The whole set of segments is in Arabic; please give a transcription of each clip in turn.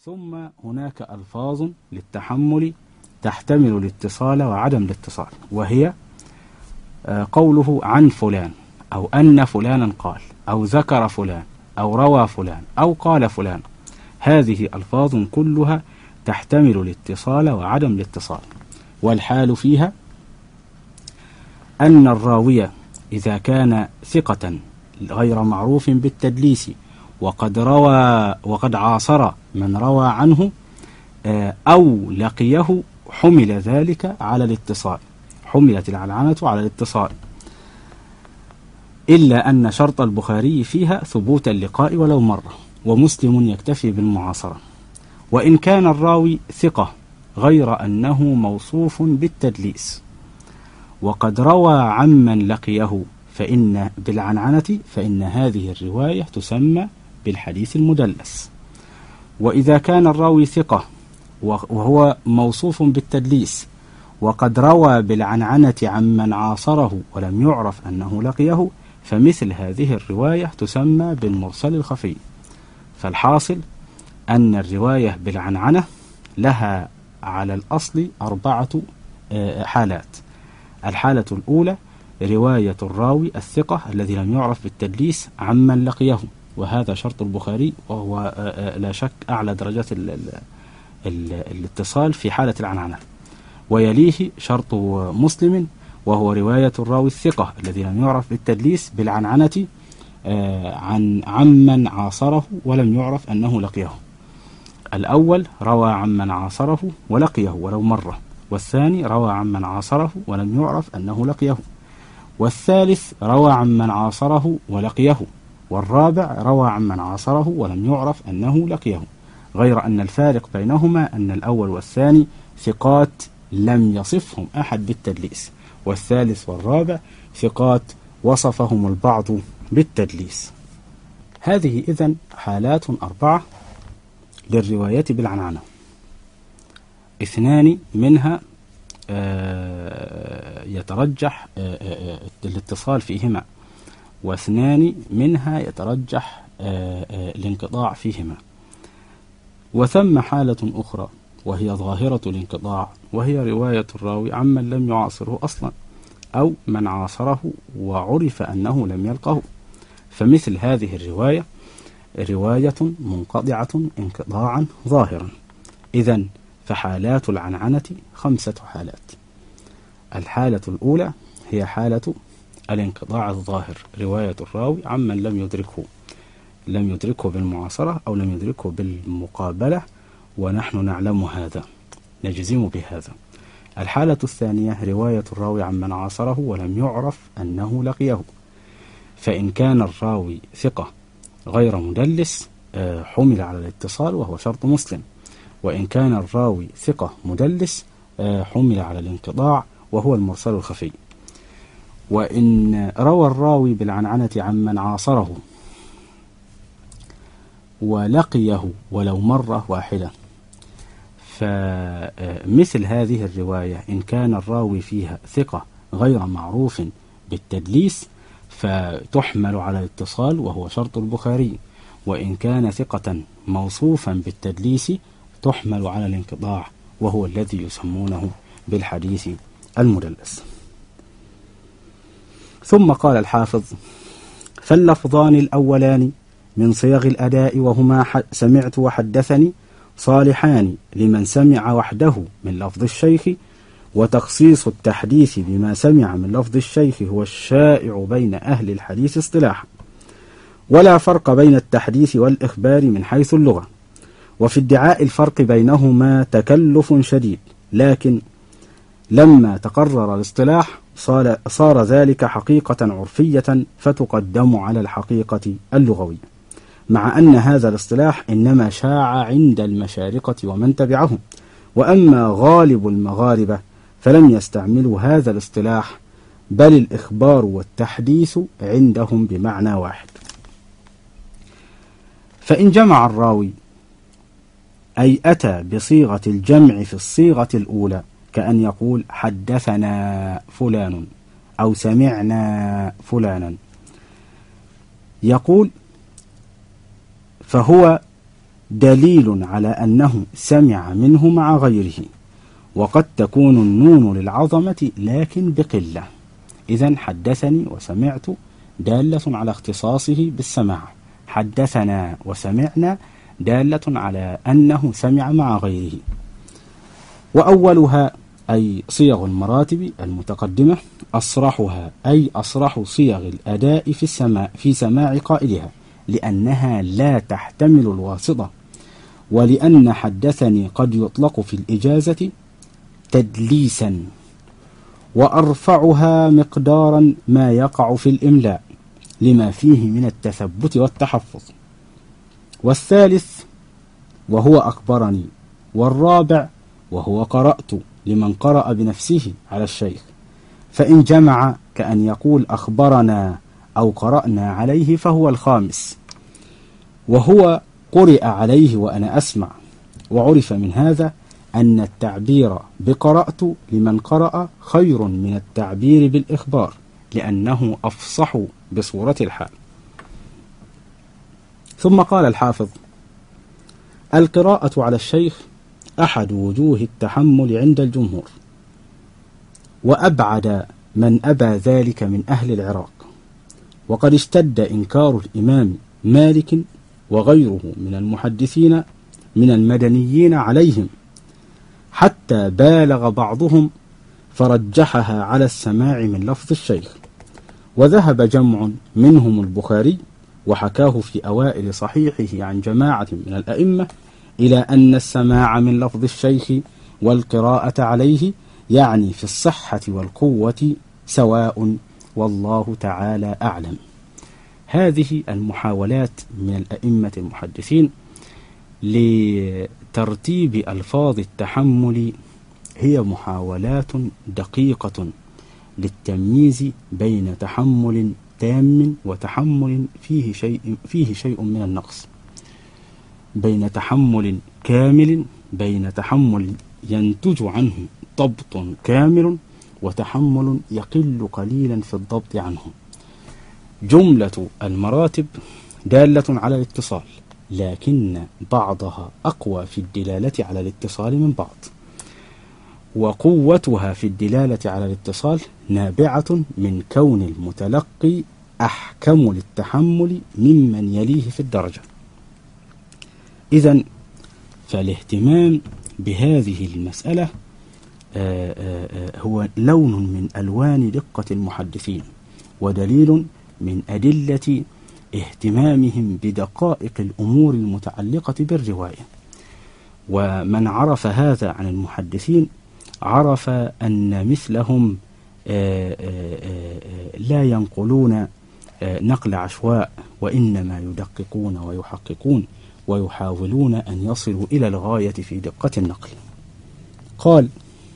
ثم هناك ألفاظ للتحمل تحتمل الاتصال وعدم الاتصال، وهي قوله عن فلان، أو أن فلانا قال، أو ذكر فلان، أو روى فلان، أو قال فلان. هذه ألفاظ كلها تحتمل الاتصال وعدم الاتصال، والحال فيها أن الراوي إذا كان ثقة غير معروف بالتدليس وقد عاصر من روى عنه أو لقيه، حمل ذلك على الاتصال، حملت العنعنة على الاتصال، إلا أن شرط البخاري فيها ثبوت اللقاء ولو مرة، ومسلم يكتفي بالمعاصرة. وإن كان الراوي ثقة غير أنه موصوف بالتدليس وقد روى عمن لقيه بالعنعنة، فإن هذه الرواية تسمى بالحديث المدلس. وإذا كان الراوي ثقة وهو موصوف بالتدليس وقد روى بالعنعنة عمن عاصره ولم يعرف أنه لقيه، فمثل هذه الرواية تسمى بالمرسل الخفي. فالحاصل أن الرواية بالعنعنة لها على الأصل 4 حالات. الحالة الأولى رواية الراوي الثقة الذي لم يعرف بالتدليس عمن لقيه، وهذا شرط البخاري، وهو لا شك أعلى درجات الاتصال في حالة العنعنة. ويليه شرط مسلم، وهو رواية الراوي الثقة الذي لم يعرف بالتدليس بالعنعنة عن عمن عاصره ولم يعرف أنه لقيه. الأول روى عمن عاصره ولقيه ولو مرة، والثاني روى عمن عاصره ولم يعرف أنه لقيه، والثالث روى عمن عاصره ولقيه، والرابع روى عمن عاصره ولم يعرف أنه لقيه. غير أن الفارق بينهما أن الأول والثاني ثقات لم يصفهم أحد بالتدليس، والثالث والرابع ثقات وصفهم البعض بالتدليس. هذه إذن حالات 4 للرواية بالعنعنة، 2 منها يترجح الاتصال فيهما، و2 منها يترجح الانقطاع فيهما. وثم حالة أخرى وهي ظاهرة الانقطاع، وهي رواية الراوي عمن لم يعاصره أصلا أو من عاصره وعرف أنه لم يلقه، فمثل هذه الرواية رواية منقطعة انقطاعا ظاهرا. إذن فحالات العنعنة 5 حالات. الحالة الأولى هي حالة الانقطاع الظاهر، رواية الراوي عمن لم يدركه بالمعاصرة أو لم يدركه بالمقابلة، ونحن نعلم هذا، نجزم بهذا. الحالة الثانية رواية الراوي عمن عاصره ولم يعرف أنه لقيه، فإن كان الراوي ثقة غير مدلس حمل على الاتصال وهو شرط مسلم، وإن كان الراوي ثقة مدلس حمل على الانقطاع وهو المرسل الخفي. وإن روى الراوي بالعنعنة عمن عاصره ولقيه ولو مرة واحدة، فمثل هذه الرواية إن كان الراوي فيها ثقة غير معروف بالتدليس فتحمل على الاتصال وهو شرط البخاري، وإن كان ثقة موصوفا بالتدليس تحمل على الانقطاع وهو الذي يسمونه بالحديث المدلس. ثم قال الحافظ: فاللفظان الأولان من صيغ الأداء وهما سمعت وحدثني صالحان لمن سمع وحده من لفظ الشيخ، وتخصيص التحديث بما سمع من لفظ الشيخ هو الشائع بين أهل الحديث اصطلاحا، ولا فرق بين التحديث والإخبار من حيث اللغة، وفي ادعاء الفرق بينهما تكلف شديد، لكن لما تقرر الاصطلاح صار ذلك حقيقة عرفية فتقدم على الحقيقة اللغوية، مع أن هذا الاصطلاح إنما شاع عند المشارقة ومن تبعهم، وأما غالب المغاربة فلم يستعملوا هذا الاصطلاح، بل الإخبار والتحديث عندهم بمعنى واحد. فإن جمع الراوي أي أتى بصيغة الجمع في الصيغة الأولى، كأن يقول حدثنا فلان أو سمعنا فلانا، يقول فهو دليل على أنه سمع منه مع غيره، وقد تكون النون للعظمة لكن بقلة. إذن حدثني وسمعت دالة على اختصاصه بالسماع، حدثنا وسمعنا دالة على أنه سمع مع غيره. وأولها أي صيغ المراتب المتقدمة أصرحها أي أصرح صيغ الأداء في سماع قائلها، لأنها لا تحتمل الواسطة، ولأن حدثني قد يطلق في الإجازة تدليسا. وأرفعها مقدارا ما يقع في الإملاء لما فيه من التثبت والتحفظ. والثالث وهو أخبرني. والرابع وهو قرأت لمن قرأ بنفسه على الشيخ، فإن جمع كأن يقول أخبرنا أو قرأنا عليه فهو الخامس، وهو قرئ عليه وأنا أسمع. وعرف من هذا أن التعبير بقرأت لمن قرأ خير من التعبير بالإخبار، لأنه أفصح بصورة الحال. ثم قال الحافظ: القراءة على الشيخ أحد وجوه التحمل عند الجمهور، وأبعد من أبى ذلك من أهل العراق. وقد اشتد إنكار الإمام مالك وغيره من المحدثين من المدنيين عليهم، حتى بالغ بعضهم فرجحها على السماع من لفظ الشيخ. وذهب جمع منهم البخاري وحكاه في أوائل صحيحه عن جماعة من الأئمة إلى أن السماع من لفظ الشيخ والقراءة عليه يعني في الصحة والقوة سواء، والله تعالى أعلم. هذه المحاولات من الأئمة المحدثين لترتيب ألفاظ التحمل هي محاولات دقيقة للتمييز بين تحمل تام وتحمل فيه شيء من النقص، بين تحمل كامل، بين تحمل ينتج عنه ضبط كامل، وتحمل يقل قليلا في الضبط عنه. جملة المراتب دالة على الاتصال، لكن بعضها أقوى في الدلالة على الاتصال من بعض، وقوتها في الدلالة على الاتصال نابعة من كون المتلقي أحكم للتحمل ممن يليه في الدرجة. إذن فالاهتمام بهذه المسألة هو لون من ألوان دقة المحدثين، ودليل من أدلة اهتمامهم بدقائق الأمور المتعلقة بالرواية. ومن عرف هذا عن المحدثين عرف أن مثلهم لا ينقلون نقل عشواء، وإنما يدققون ويحققون ويحاولون أن يصلوا إلى الغاية في دقة النقل. قال: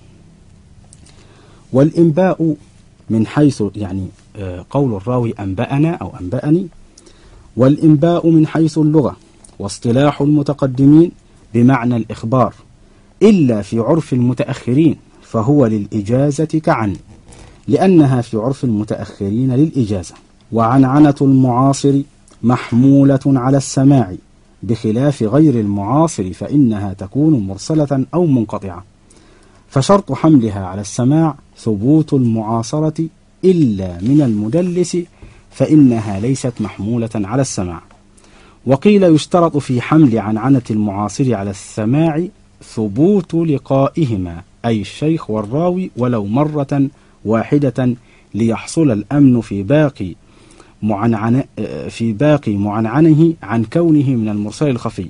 والإنباء من حيث يعني قول الراوي أنبأنا أو أنبأني، والإنباء من حيث اللغة واصطلاح المتقدمين بمعنى الإخبار، إلا في عرف المتأخرين فهو للإجازة كعن، لأنها في عرف المتأخرين للإجازة. وعنعنة المعاصر محمولة على السماع، بخلاف غير المعاصر فإنها تكون مرسلة أو منقطعة. فشرط حملها على السماع ثبوت المعاصرة إلا من المدلس، فإنها ليست محمولة على السماع. وقيل يشترط في حمل عنعنة المعاصر على السماع ثبوت لقائهما، أي الشيخ والراوي، ولو مرة واحدة، ليحصل الأمن في باقي معنعنه عن كونه من المرسل الخفي.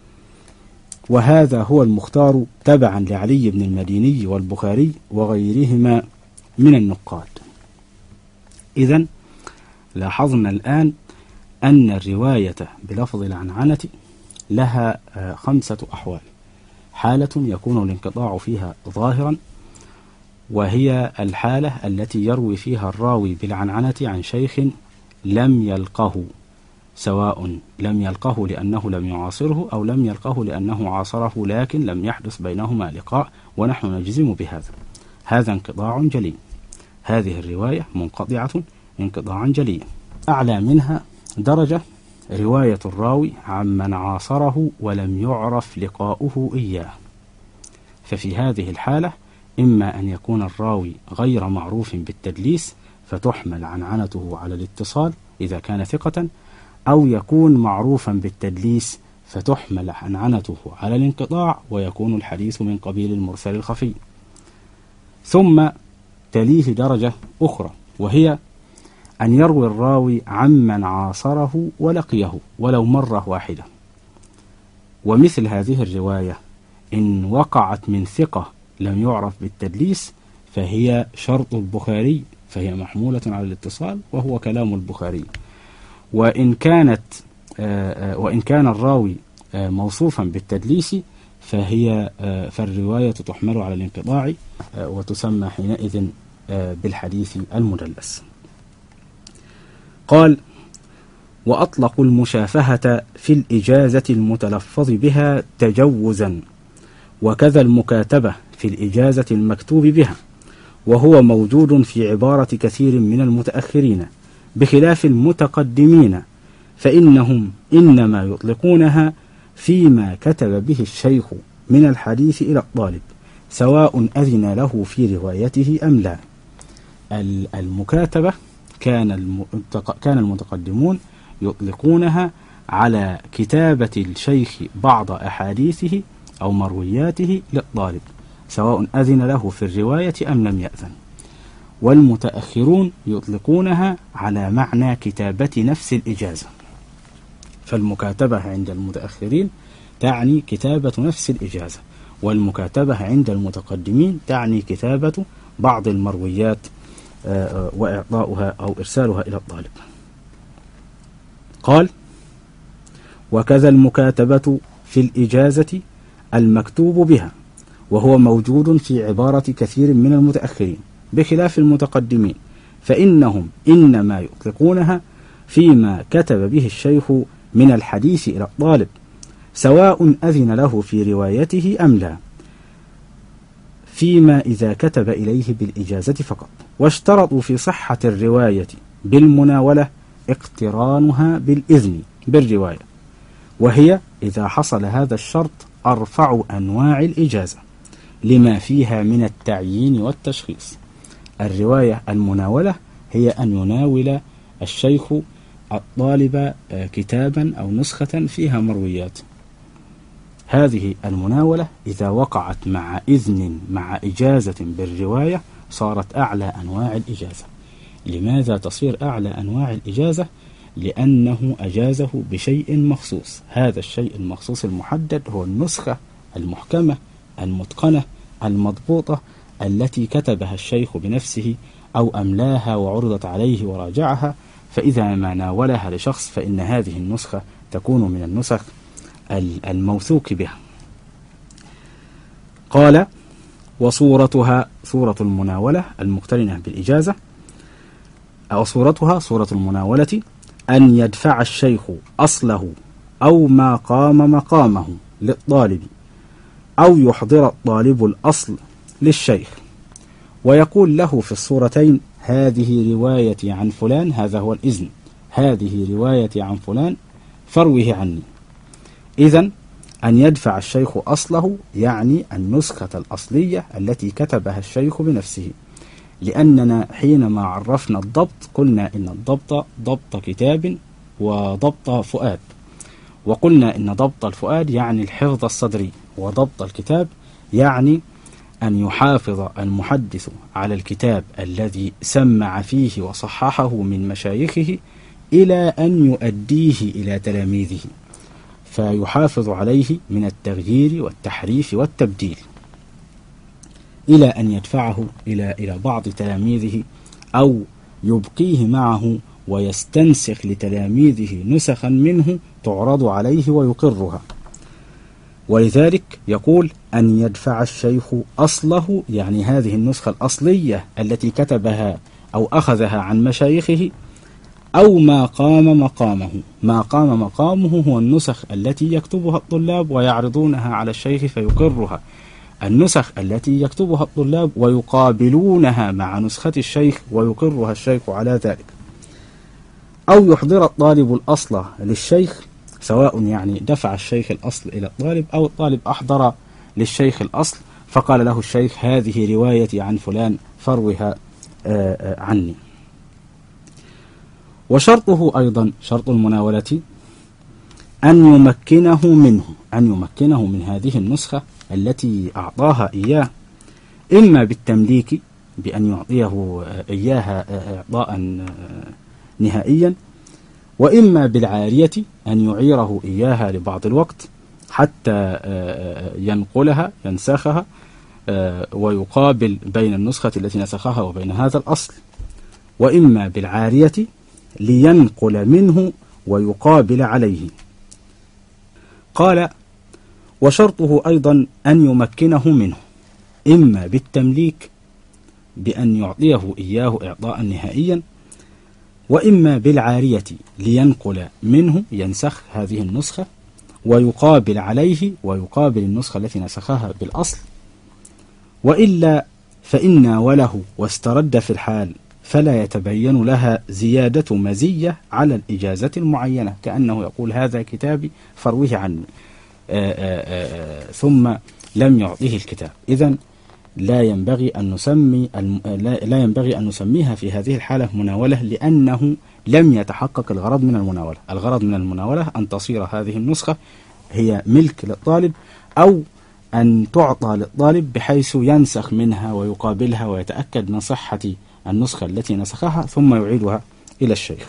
وهذا هو المختار تبعا لعلي بن المديني والبخاري وغيرهما من النقاد. إذن لاحظنا الآن أن الرواية بلفظ العنعنة لها 5 أحوال. حالة يكون الانقطاع فيها ظاهرا، وهي الحالة التي يروي فيها الراوي بالعنعنة عن شيخ لم يلقه، سواء لم يلقه لأنه لم يعاصره أو لم يلقه لأنه عاصره لكن لم يحدث بينهما لقاء، ونحن نجزم بهذا. هذا انقطاع جلي. هذه الرواية منقطعة انقطاعا جليا. أعلى منها درجة رواية الراوي عمن عاصره ولم يعرف لقاؤه إياه. ففي هذه الحالة إما أن يكون الراوي غير معروف بالتدليس فتحمل عنعنته على الاتصال إذا كان ثقة، أو يكون معروفا بالتدليس فتحمل عنعنته على الانقطاع ويكون الحديث من قبيل المرسل الخفي. ثم تليه درجة أخرى، وهي أن يروي الراوي عمن عاصره ولقيه ولو مرة واحدة. ومثل هذه الرواية إن وقعت من ثقة لم يعرف بالتدليس فهي شرط البخاري، فهي محمولة على الاتصال وهو كلام البخاري. وإن كان الراوي موصوفا بالتدليس فالرواية تحمل على الانقطاع وتسمى حينئذ بالحديث المدلس. قال: وأطلقوا المشافهة في الإجازة المتلفظ بها تجوزا، وكذا المكاتبة في الإجازة المكتوب بها، وهو موجود في عبارة كثير من المتأخرين بخلاف المتقدمين، فإنهم إنما يطلقونها فيما كتب به الشيخ من الحديث إلى الطالب سواء أذن له في روايته أم لا. المكاتبة كان المتقدمون يطلقونها على كتابة الشيخ بعض أحاديثه أو مروياته للطالب سواء أذن له في الرواية أم لم يأذن. والمتأخرون يطلقونها على معنى كتابة نفس الإجازة، فالمكاتبة عند المتأخرين تعني كتابة نفس الإجازة، والمكاتبة عند المتقدمين تعني كتابة بعض المرويات وإعطاؤها أو إرسالها إلى الطالب. قال: وكذا المكاتبة في الإجازة المكتوب بها، وهو موجود في عبارة كثير من المتأخرين بخلاف المتقدمين، فإنهم إنما يطلقونها فيما كتب به الشيخ من الحديث إلى الطالب سواء أذن له في روايته أم لا، فيما إذا كتب إليه بالإجازة فقط. واشترطوا في صحة الرواية بالمناولة اقترانها بالإذن بالرواية، وهي إذا حصل هذا الشرط أرفع أنواع الإجازة لما فيها من التعيين والتشخيص. الرواية المناولة هي أن يناول الشيخ الطالب كتابا أو نسخة فيها مرويات. هذه المناولة إذا وقعت مع إذن مع إجازة بالرواية صارت أعلى أنواع الإجازة. لماذا تصير أعلى أنواع الإجازة؟ لأنه أجازه بشيء مخصوص، هذا الشيء المخصوص المحدد هو النسخة المحكمة المتقنة المضبوطة التي كتبها الشيخ بنفسه أو أملاها وعرضت عليه وراجعها، فإذا ما ناولها لشخص فإن هذه النسخة تكون من النسخ الموثوق بها. قال: وصورتها صورة المناولة المقترنة بالإجازة، أو صورتها صورة المناولة أن يدفع الشيخ أصله أو ما قام مقامه للطالب، أو يحضر الطالب الأصل للشيخ ويقول له في الصورتين: هذه روايتي عن فلان، هذا هو الإذن، هذه روايتي عن فلان فاروه عني. إذن أن يدفع الشيخ أصله يعني النسخة الأصلية التي كتبها الشيخ بنفسه، لأننا حينما عرفنا الضبط قلنا إن الضبط ضبط كتاب وضبط فؤاد، وقلنا إن ضبط الفؤاد يعني الحفظ الصدري، وضبط الكتاب يعني أن يحافظ المحدث على الكتاب الذي سمع فيه وصححه من مشايخه إلى أن يؤديه إلى تلاميذه، فيحافظ عليه من التغيير والتحريف والتبديل إلى أن يدفعه إلى بعض تلاميذه أو يبقيه معه ويستنسخ لتلاميذه نسخا منه تعرض عليه ويقرها. ولذلك يقول أن يدفع الشيخ أصله، يعني هذه النسخة الأصلية التي كتبها أو أخذها عن مشايخه، أو ما قام مقامه. ما قام مقامه هو النسخ التي يكتبها الطلاب ويعرضونها على الشيخ فيقرها، النسخ التي يكتبها الطلاب ويقابلونها مع نسخة الشيخ ويقرها الشيخ على ذلك. أو يحضر الطالب الأصل للشيخ، سواء يعني دفع الشيخ الأصل إلى الطالب أو الطالب أحضر للشيخ الأصل فقال له الشيخ هذه روايتي عن فلان فاروها عني. وشرطه أيضا، شرط المناولة، أن يمكنه من هذه النسخة التي أعطاها إياه، إما بالتمليك بأن يعطيه إياها إعطاء نهائيا، وإما بالعارية أن يعيره إياها لبعض الوقت حتى ينقلها ينسخها ويقابل بين النسخة التي نسخها وبين هذا الأصل، وإما بالعارية لينقل منه ويقابل عليه. قال: وشرطه أيضا أن يمكنه منه، إما بالتمليك بأن يعطيه إياه إعطاء نهائيا، وإما بالعارية لينقل منه ينسخ هذه النسخة ويقابل عليه ويقابل النسخة التي نسخها بالأصل، وإلا فإن وله واسترد في الحال فلا يتبين لها زيادة مزية على الإجازة المعينة، كأنه يقول هذا كتابي فاروه عني ثم لم يعطيه الكتاب. إذن لا ينبغي أن نسميها في هذه الحالة مناولة، لأنه لم يتحقق الغرض من المناولة. الغرض من المناولة أن تصير هذه النسخة هي ملك للطالب، أو أن تعطى للطالب بحيث ينسخ منها ويقابلها ويتأكد من صحة النسخة التي نسخها ثم يعيدها إلى الشيخ.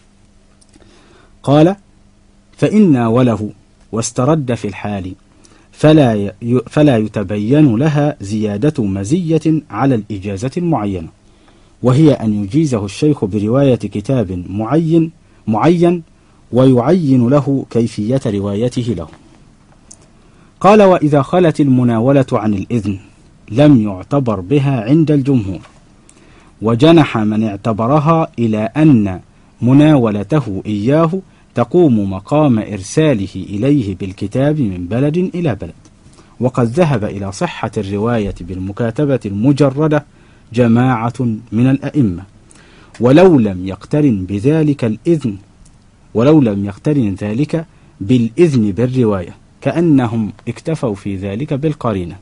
قال: فإن وله واسترد في الحال فلا يتبين لها زيادة مزية على الإجازة المعينة، وهي أن يجيزه الشيخ برواية كتاب معين ويعين له كيفية روايته له. قال: وإذا خلت المناولة عن الإذن لم يعتبر بها عند الجمهور، وجنح من اعتبرها إلى أن مناولته إياه تقوم مقام إرساله إليه بالكتاب من بلد إلى بلد. وقد ذهب إلى صحة الرواية بالمكاتبة المجردة جماعة من الأئمة، ولو لم يقترن ذلك بالإذن بالرواية، كأنهم اكتفوا في ذلك بالقرينة.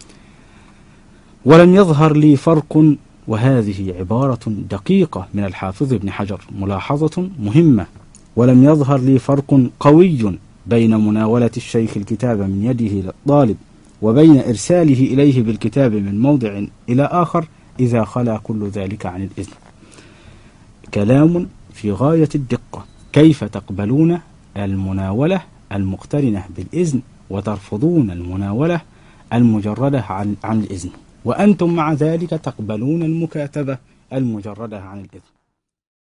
ولم يظهر لي فرق، وهذه عبارة دقيقة من الحافظ ابن حجر، ملاحظة مهمة: ولم يظهر لي فرق قوي بين مناولة الشيخ الكتاب من يده للطالب وبين إرساله إليه بالكتاب من موضع إلى آخر إذا خلا كل ذلك عن الإذن. كلام في غاية الدقة. كيف تقبلون المناولة المقترنة بالإذن وترفضون المناولة المجردة عن الإذن، وأنتم مع ذلك تقبلون المكاتبة المجردة عن الإذن؟